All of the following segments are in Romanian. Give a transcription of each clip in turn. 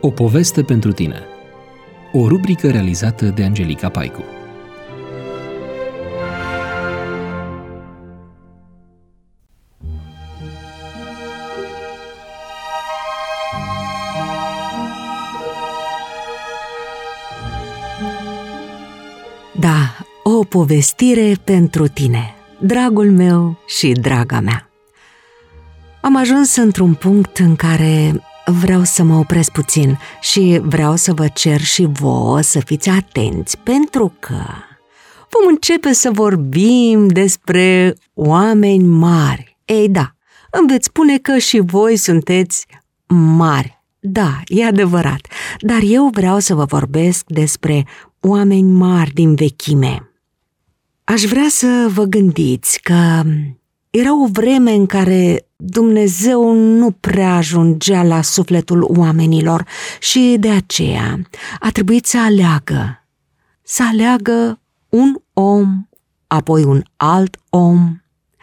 O poveste pentru tine. O rubrică realizată de Angelica Paicu. Da, o povestire pentru tine, dragul meu și draga mea. Am ajuns într-un punct în care vreau să mă opresc puțin și vreau să vă cer și vouă să fiți atenți, pentru că vom începe să vorbim despre oameni mari. Ei da, îmi veți spune că și voi sunteți mari. Da, e adevărat, dar eu vreau să vă vorbesc despre oameni mari din vechime. Aș vrea să vă gândiți că era o vreme în care Dumnezeu nu prea ajungea la sufletul oamenilor și de aceea a trebuit să aleagă un om, apoi un alt om,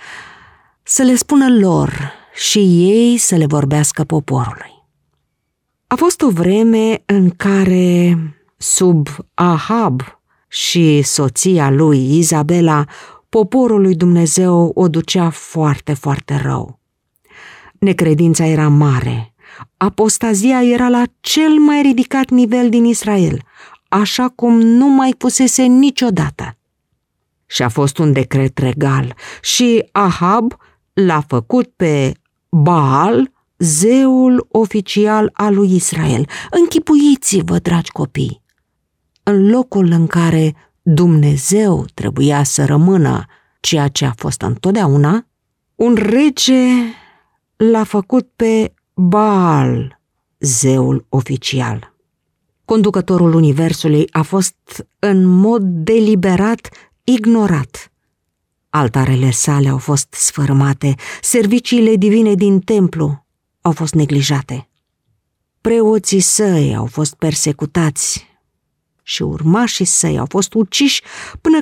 să le spună lor și ei să le vorbească poporului. A fost o vreme în care, sub Ahab și soția lui Izabela, poporul lui Dumnezeu o ducea foarte, foarte rău. Necredința era mare, apostazia era la cel mai ridicat nivel din Israel, așa cum nu mai pusese niciodată. Și a fost un decret regal și Ahab l-a făcut pe Baal zeul oficial al lui Israel. Închipuiți-vă, dragi copii, în locul în care Dumnezeu trebuia să rămână ceea ce a fost întotdeauna, un rege l-a făcut pe Baal zeul oficial. Conducătorul universului a fost în mod deliberat ignorat. Altarele sale au fost sfărâmate, serviciile divine din templu au fost neglijate. Preoții săi au fost persecutați și urmașii săi au fost uciși până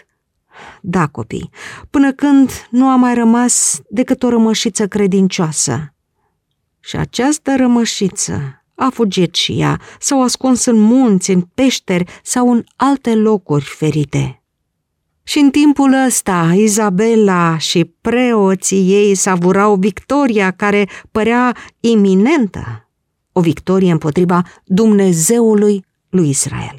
când nu a mai rămas decât o rămășiță credincioasă. Și această rămășiță a fugit și ea, s-au ascuns în munți, în peșteri sau în alte locuri ferite. Și în timpul ăsta, Izabela și preoții ei savurau victoria care părea iminentă, o victorie împotriva Dumnezeului lui Israel.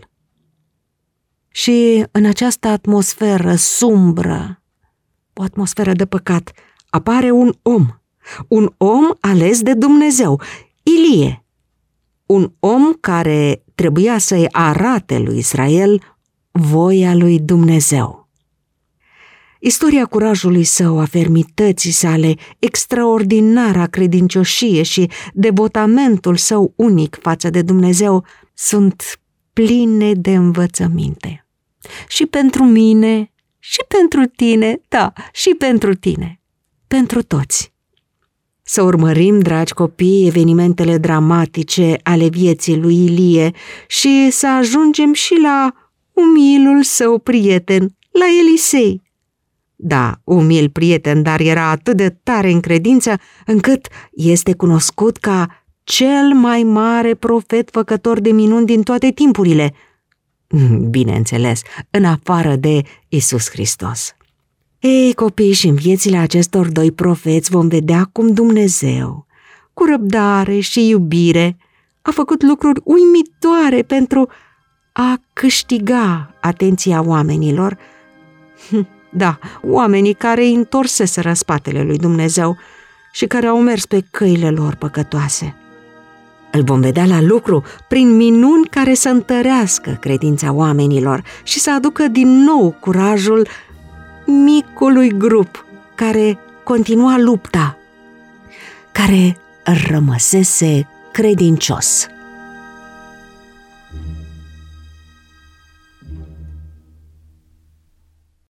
Și în această atmosferă sumbră, o atmosferă de păcat, apare un om ales de Dumnezeu, Ilie, un om care trebuia să-i arate lui Israel voia lui Dumnezeu. Istoria curajului său, a fermității sale, extraordinara credincioșie și devotamentul său unic față de Dumnezeu sunt pline de învățăminte. Și pentru mine, și pentru tine, da, și pentru tine, pentru toți. Să urmărim, dragi copii, evenimentele dramatice ale vieții lui Ilie și să ajungem și la umilul său prieten, la Elisei. Da, umil prieten, dar era atât de tare în credință încât este cunoscut ca cel mai mare profet făcător de minuni din toate timpurile. Bineînțeles, în afară de Iisus Hristos. Ei, copii, și în viețile acestor doi profeți vom vedea cum Dumnezeu, cu răbdare și iubire, a făcut lucruri uimitoare pentru a câștiga atenția oamenilor. Da, oamenii care îi întorseseră spatele lui Dumnezeu și care au mers pe căile lor păcătoase. Îl vom vedea la lucru prin minuni care să întărească credința oamenilor și să aducă din nou curajul micului grup care continua lupta, care rămăsese credincios.